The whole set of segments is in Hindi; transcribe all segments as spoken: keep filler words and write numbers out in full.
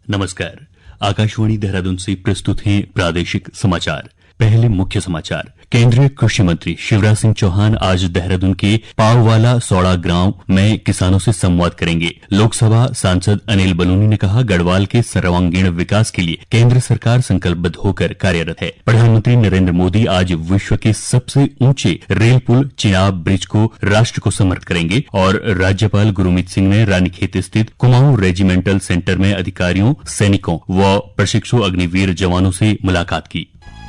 नमस्कार। आकाशवाणी देहरादून से प्रस्तुत हैं प्रादेशिक समाचार। पहले मुख्य समाचार। केंद्रीय कृषि मंत्री शिवराज सिंह चौहान आज देहरादून के पाववाला सौड़ा गांव में किसानों से संवाद करेंगे। लोकसभा सांसद अनिल बलूनी ने कहा, गढ़वाल के सर्वांगीण विकास के लिए केंद्र सरकार संकल्पबद्ध होकर कार्यरत है। प्रधानमंत्री नरेंद्र मोदी आज विश्व के सबसे ऊंचे रेल पुल चिनाब ब्रिज को राष्ट्र को समर्पित करेंगे और राज्यपाल गुरमीत सिंह ने रानीखेत स्थित कुमाऊं रेजिमेंटल सेंटर में अधिकारियों, सैनिकों व प्रशिक्षु अग्निवीर जवानों से मुलाकात की।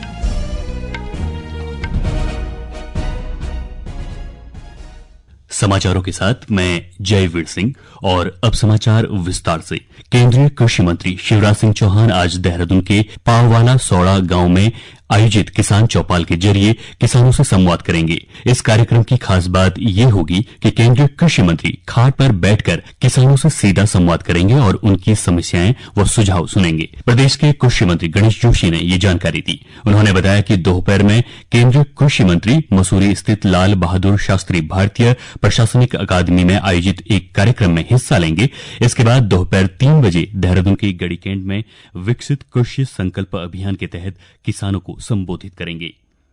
समाचारों के साथ मैं जयवीर सिंह और अब समाचार विस्तार से। केंद्रीय कृषि मंत्री शिवराज सिंह चौहान आज देहरादून के पाववाला सौड़ा गांव में आयोजित किसान चौपाल के जरिए किसानों से संवाद करेंगे। इस कार्यक्रम की खास बात यह होगी कि केंद्रीय कृषि मंत्री खाट पर बैठकर किसानों से सीधा संवाद करेंगे और उनकी समस्याएं व सुझाव सुनेंगे। प्रदेश के कृषि मंत्री गणेश जोशी ने ये जानकारी दी। उन्होंने बताया कि दोपहर में केंद्रीय कृषि मंत्री मसूरी स्थित लाल बहादुर शास्त्री भारतीय प्रशासनिक अकादमी में आयोजित एक कार्यक्रम में हिस्सा लेंगे। इसके बाद दोपहर तीन बजे देहरादून के गड़ीकेंड में विकसित कृषि संकल्प अभियान के तहत किसानों को संबोधित करेंगे।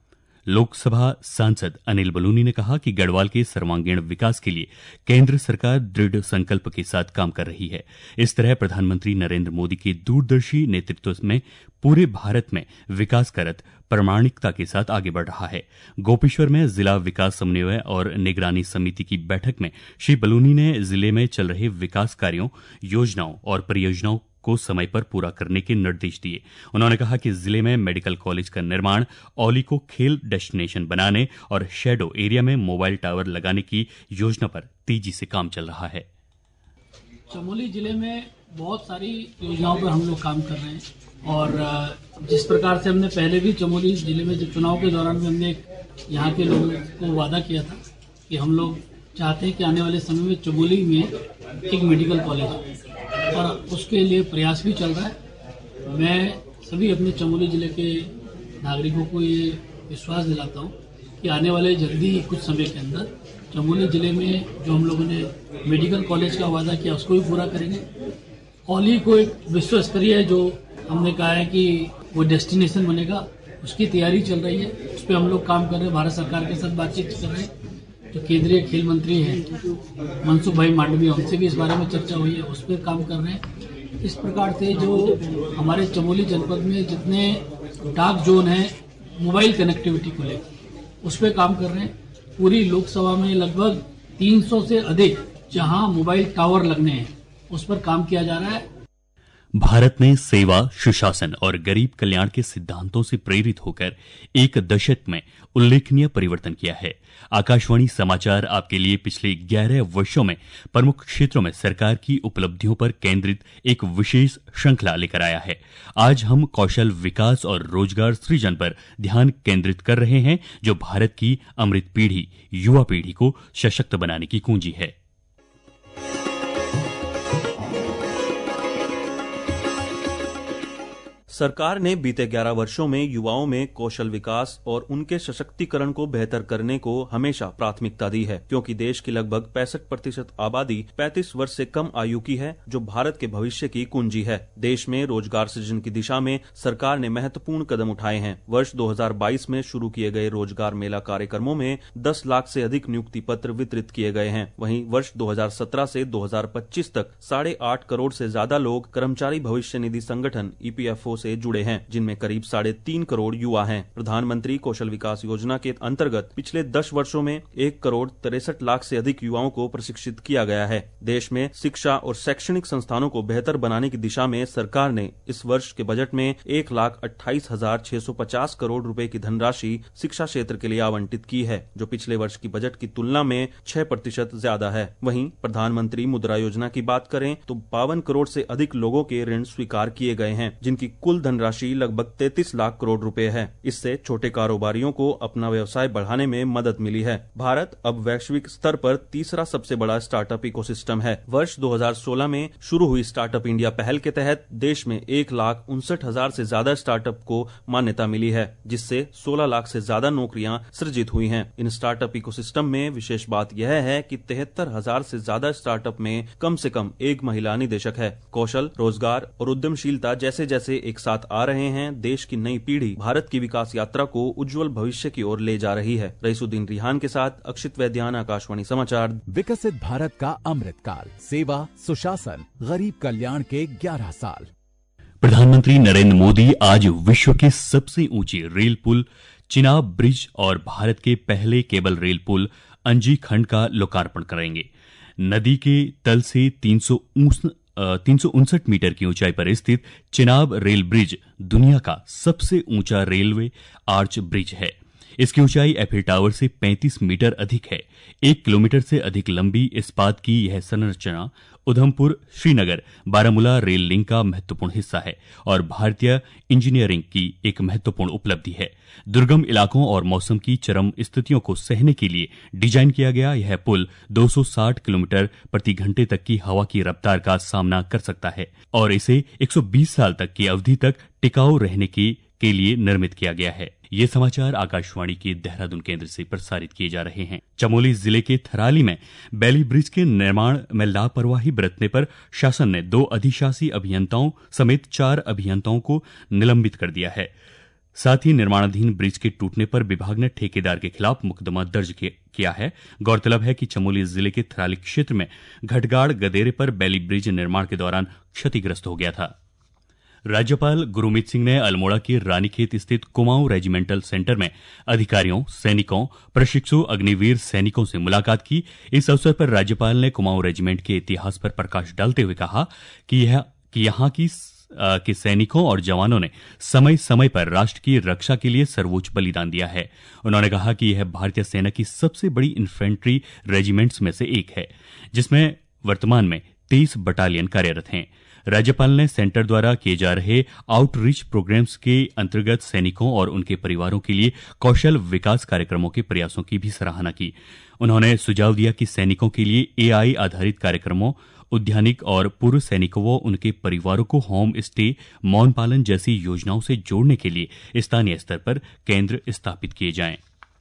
लोकसभा सांसद अनिल बलूनी ने कहा कि गढ़वाल के सर्वांगीण विकास के लिए केंद्र सरकार दृढ़ संकल्प के साथ काम कर रही है। इस तरह प्रधानमंत्री नरेंद्र मोदी के दूरदर्शी नेतृत्व में पूरे भारत में विकास करत प्रामाणिकता के साथ आगे बढ़ रहा है। गोपेश्वर में जिला विकास समन्वय और निगरानी समिति की बैठक में श्री बलूनी ने जिले में चल रहे विकास कार्यों, योजनाओं और परियोजनाओं को समय पर पूरा करने के निर्देश दिए। उन्होंने कहा कि जिले में मेडिकल कॉलेज का निर्माण, औली को खेल डेस्टिनेशन बनाने और शैडो एरिया में मोबाइल टावर लगाने की योजना पर तेजी से काम चल रहा है। चमोली जिले में बहुत सारी योजनाओं पर हम लोग काम कर रहे हैं और जिस प्रकार से हमने पहले भी चमोली जिले में जब चुनाव के दौरान भी हमने यहाँ के लोगों को वादा किया था कि हम लोग चाहते हैं कि आने वाले समय में चमोली में एक मेडिकल कॉलेज हो और उसके लिए प्रयास भी चल रहा है। मैं सभी अपने चमोली जिले के नागरिकों को ये विश्वास दिलाता हूँ कि आने वाले जल्दी कुछ समय के अंदर चमोली जिले में जो हम लोगों ने मेडिकल कॉलेज का वादा किया उसको भी पूरा करेंगे। औली को एक विश्व स्तरीय जो हमने कहा है कि वो डेस्टिनेशन बनेगा, उसकी तैयारी चल रही है। उस पर हम लोग काम कर रहे हैं, भारत सरकार के साथ बातचीत कर रहे हैं। जो केंद्रीय खेल मंत्री हैं मनसुख भाई मांडवी, उनसे भी इस बारे में चर्चा हुई है, उस पर काम कर रहे हैं। इस प्रकार से जो हमारे चमोली जनपद में जितने डार्क जोन हैं मोबाइल कनेक्टिविटी को लेकर, उस पर काम कर रहे हैं। पूरी लोकसभा में लगभग तीन सौ से अधिक जहां मोबाइल टावर लगने हैं उस पर काम किया जा रहा है। भारत ने सेवा, सुशासन और गरीब कल्याण के सिद्धांतों से प्रेरित होकर एक दशक में उल्लेखनीय परिवर्तन किया है। आकाशवाणी समाचार आपके लिए पिछले ग्यारह वर्षों में प्रमुख क्षेत्रों में सरकार की उपलब्धियों पर केंद्रित एक विशेष श्रृंखला लेकर आया है। आज हम कौशल विकास और रोजगार सृजन पर ध्यान केंद्रित कर रहे हैं, जो भारत की अमृत पीढ़ी, युवा पीढ़ी को सशक्त बनाने की कुंजी है। सरकार ने बीते ग्यारह वर्षों में युवाओं में कौशल विकास और उनके सशक्तिकरण को बेहतर करने को हमेशा प्राथमिकता दी है, क्योंकि देश की लगभग पैंसठ प्रतिशत आबादी पैंतीस वर्ष से कम आयु की है, जो भारत के भविष्य की कुंजी है। देश में रोजगार सृजन की दिशा में सरकार ने महत्वपूर्ण कदम उठाए हैं। वर्ष दो हज़ार बाईस में शुरू किए गए रोजगार मेला कार्यक्रमों में दस लाख से अधिक नियुक्ति पत्र वितरित किए गए हैं। वहीं वर्ष दो हज़ार सत्रह से दो हज़ार पच्चीस तक साढ़े आठ करोड़ से ज्यादा लोग कर्मचारी भविष्य निधि संगठन ई पी एफ ओ से जुड़े हैं, जिनमें करीब साढ़े तीन करोड़ युवा हैं। प्रधानमंत्री कौशल विकास योजना के अंतर्गत पिछले दस वर्षों में एक करोड़ तिरसठ लाख से अधिक युवाओं को प्रशिक्षित किया गया है। देश में शिक्षा और शैक्षणिक संस्थानों को बेहतर बनाने की दिशा में सरकार ने इस वर्ष के बजट में एक लाख अट्ठाईस हजार छह सौ पचास करोड़ रुपए की धनराशि शिक्षा क्षेत्र के लिए आवंटित की है, जो पिछले वर्ष की बजट की तुलना में छह प्रतिशत ज्यादा है। वहीं प्रधानमंत्री मुद्रा योजना की बात करें तो बावन करोड़ से अधिक लोगों के ऋण स्वीकार किए गए हैं, जिनकी कुल कुल धनराशि लगभग तैंतीस लाख करोड़ रुपए है। इससे छोटे कारोबारियों को अपना व्यवसाय बढ़ाने में मदद मिली है। भारत अब वैश्विक स्तर पर तीसरा सबसे बड़ा स्टार्टअप इकोसिस्टम है। वर्ष दो हज़ार सोलह में शुरू हुई स्टार्टअप इंडिया पहल के तहत देश में एक लाख उनसठ हजार से ज्यादा स्टार्टअप को मान्यता मिली है, जिससे सोलह लाख से ज्यादा नौकरियां सृजित हुई हैं। इन स्टार्टअप इकोसिस्टम में विशेष बात यह है कि तिहत्तर हजार से ज्यादा स्टार्टअप में कम से कम एक महिला निदेशक है। कौशल, रोजगार और उद्यमशीलता जैसे जैसे एक साथ आ रहे हैं, देश की नई पीढ़ी भारत की विकास यात्रा को उज्जवल भविष्य की ओर ले जा रही है। रईसुद्दीन रिहान के साथ अक्षित वैद्यान, आकाशवाणी समाचार। विकसित भारत का अमृतकाल, सेवा, सुशासन, गरीब कल्याण के ग्यारह साल। प्रधानमंत्री नरेंद्र मोदी आज विश्व के सबसे ऊंचे रेल पुल चिनाब ब्रिज और भारत के पहले केबल रेल पुल अंजी खंड का लोकार्पण करेंगे। नदी के तल से तीन सौ उनसठ मीटर की ऊंचाई पर स्थित चिनाब रेल ब्रिज दुनिया का सबसे ऊंचा रेलवे आर्च ब्रिज है। इसकी ऊंचाई एफिल टावर से पैंतीस मीटर अधिक है। एक किलोमीटर से अधिक लंबी इस्पात की यह संरचना उधमपुर श्रीनगर बारामूला रेल लिंक का महत्वपूर्ण हिस्सा है और भारतीय इंजीनियरिंग की एक महत्वपूर्ण उपलब्धि है। दुर्गम इलाकों और मौसम की चरम स्थितियों को सहने के लिए डिजाइन किया गया यह पुल दो सौ साठ किलोमीटर प्रति घंटे तक की हवा की रफ्तार का सामना कर सकता है और इसे एक सौ बीस साल तक की अवधि तक टिकाऊ रहने की के लिए निर्मित किया गया है। ये समाचार आकाशवाणी के देहरादून केंद्र से प्रसारित किए जा रहे हैं। चमोली जिले के थराली में बैली ब्रिज के निर्माण में लापरवाही बरतने पर शासन ने दो अधिशासी अभियंताओं समेत चार अभियंताओं को निलंबित कर दिया है। साथ ही निर्माणाधीन ब्रिज के टूटने पर विभाग ने ठेकेदार के खिलाफ मुकदमा दर्ज किया है। गौरतलब है कि चमोली जिले के थराली क्षेत्र में घटगाड़ गदेरे पर बैली ब्रिज निर्माण के दौरान क्षतिग्रस्त हो गया था। राज्यपाल गुरमीत सिंह ने अल्मोड़ा के रानीखेत स्थित कुमाऊं रेजिमेंटल सेंटर में अधिकारियों, सैनिकों, प्रशिक्षु अग्निवीर सैनिकों से मुलाकात की। इस अवसर पर राज्यपाल ने कुमाऊं रेजिमेंट के इतिहास पर प्रकाश डालते हुए कहा कि यह कि यहां की के सैनिकों और जवानों ने समय समय पर राष्ट्र की रक्षा के लिए सर्वोच्च बलिदान दिया है। उन्होंने कहा कि यह भारतीय सेना की सबसे बड़ी इन्फेंट्री रेजिमेंट्स में से एक है, जिसमें वर्तमान में तेईस बटालियन कार्यरत हैं। राज्यपाल ने सेंटर द्वारा किए जा रहे आउटरीच प्रोग्राम्स के अंतर्गत सैनिकों और उनके परिवारों के लिए कौशल विकास कार्यक्रमों के प्रयासों की भी सराहना की। उन्होंने सुझाव दिया कि सैनिकों के लिए एआई आधारित कार्यक्रमों, उद्यानिक और पूर्व सैनिकों व उनके परिवारों को होम स्टे, मौन पालन जैसी योजनाओं से जोड़ने के लिए स्थानीय स्तर पर केंद्र स्थापित किए जाएं।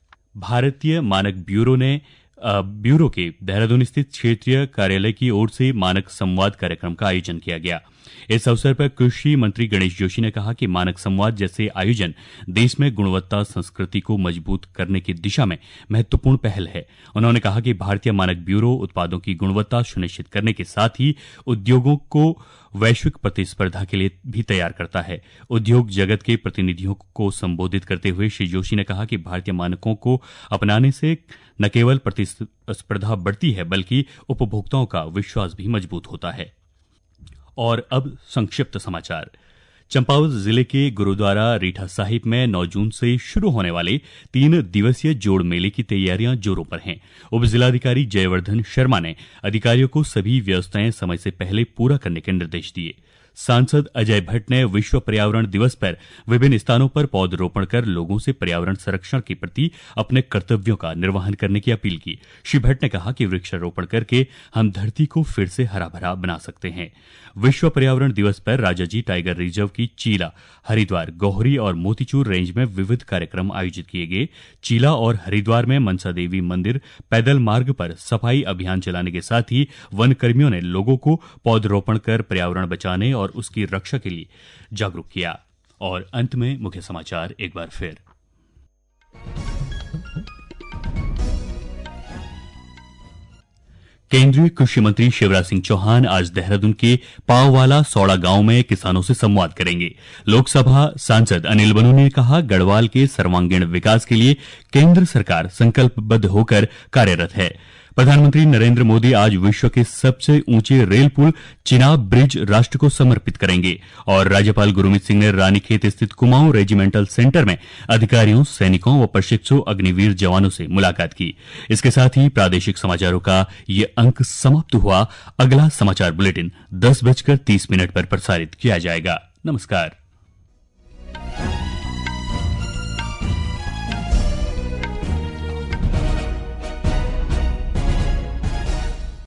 भारतीय मानक ब्यूरो ने ब्यूरो के देहरादून स्थित क्षेत्रीय कार्यालय की ओर से मानक संवाद कार्यक्रम का आयोजन किया गया। इस अवसर पर कृषि मंत्री गणेश जोशी ने कहा कि मानक संवाद जैसे आयोजन देश में गुणवत्ता संस्कृति को मजबूत करने की दिशा में महत्वपूर्ण पहल है। उन्होंने कहा कि भारतीय मानक ब्यूरो उत्पादों की गुणवत्ता सुनिश्चित करने के साथ ही उद्योगों को वैश्विक प्रतिस्पर्धा के लिए भी तैयार करता है। उद्योग जगत के प्रतिनिधियों को संबोधित करते हुए श्री जोशी ने कहा कि भारतीय मानकों को अपनाने से न केवल प्रतिस्पर्धा बढ़ती है बल्कि उपभोक्ताओं का विश्वास भी मजबूत होता है। और अब संक्षिप्त समाचार। चंपावत जिले के गुरुद्वारा रीठा साहिब में नौ जून से शुरू होने वाले तीन दिवसीय जोड़ मेले की तैयारियां जोरों पर हैं। उप जिलाधिकारी जयवर्धन शर्मा ने अधिकारियों को सभी व्यवस्थाएं समय से पहले पूरा करने के निर्देश दिए। सांसद अजय भट्ट ने विश्व पर्यावरण दिवस पर विभिन्न स्थानों पर पौधरोपण कर लोगों से पर्यावरण संरक्षण के प्रति अपने कर्तव्यों का निर्वहन करने की अपील की। श्री भट्ट ने कहा कि वृक्षारोपण करके हम धरती को फिर से हरा भरा बना सकते हैं। विश्व पर्यावरण दिवस पर राजाजी टाइगर रिजर्व की चीला, हरिद्वार, गौहरी और मोतीचूर रेंज में विविध कार्यक्रम आयोजित किए गए। चीला और हरिद्वार में मनसा देवी मंदिर पैदल मार्ग पर सफाई अभियान चलाने के साथ ही वन कर्मियों ने लोगों को पौधरोपण कर पर्यावरण बचाने और उसकी रक्षा के लिए जागरूक किया। और अंत में मुख्य समाचार एक बार फिर। केंद्रीय कृषि मंत्री शिवराज सिंह चौहान आज देहरादून के पाववाला सौड़ा गांव में किसानों से संवाद करेंगे। लोकसभा सांसद अनिल बनू ने कहा, गढ़वाल के सर्वांगीण विकास के लिए केंद्र सरकार संकल्पबद्ध होकर कार्यरत है। प्रधानमंत्री नरेंद्र मोदी आज विश्व के सबसे ऊंचे रेल पुल चिनाब ब्रिज राष्ट्र को समर्पित करेंगे। और राज्यपाल गुरमीत सिंह ने रानीखेत स्थित कुमाऊं रेजिमेंटल सेंटर में अधिकारियों, सैनिकों व प्रशिक्षु अग्निवीर जवानों से मुलाकात की। इसके साथ ही प्रादेशिक समाचारों का ये अंक समाप्त हुआ। अगला समाचार बुलेटिन दस बजकर तीस मिनट पर प्रसारित किया जाएगा। नमस्कार।